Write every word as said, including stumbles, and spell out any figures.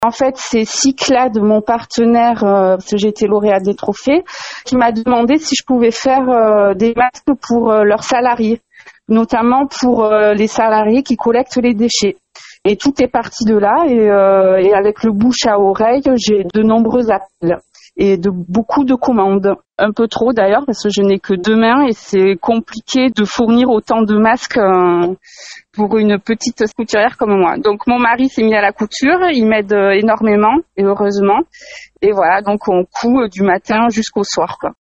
En fait, c'est Cyclade, mon partenaire, euh, parce que j'ai été lauréate des trophées, qui m'a demandé si je pouvais faire euh, des masques pour euh, leurs salariés, notamment pour euh, les salariés qui collectent les déchets. Et tout est parti de là et, euh, et avec le bouche à oreille, j'ai de nombreux appels et de beaucoup de commandes. Un peu trop d'ailleurs parce que je n'ai que deux mains et c'est compliqué de fournir autant de masques euh, pour une petite couturière comme moi. Donc mon mari s'est mis à la couture, il m'aide énormément et heureusement. Et voilà, donc on coud du matin jusqu'au soir, quoi.